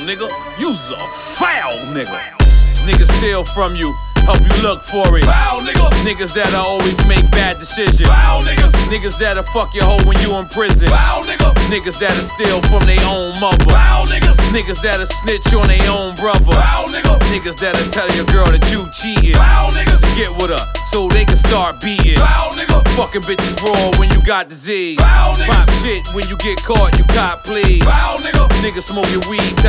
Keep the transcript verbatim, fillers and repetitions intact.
nigga. You's a foul nigga. Niggas steal from you, help you look for it. Foul nigga. Niggas that'll always make bad decisions. Foul niggas. Niggas that'll fuck your hoe when you in prison. Foul nigga. Niggas that'll steal from their own mother. Foul niggas. Niggas that'll snitch on their own brother. Foul nigga. Niggas that'll tell your girl that you cheating. Foul niggas. Get with her so they can start beating. Foul nigga. Fucking bitches raw when you got disease. Foul niggas. Pop shit when you get caught, you cop please. Foul nigga. Niggas smoking weed.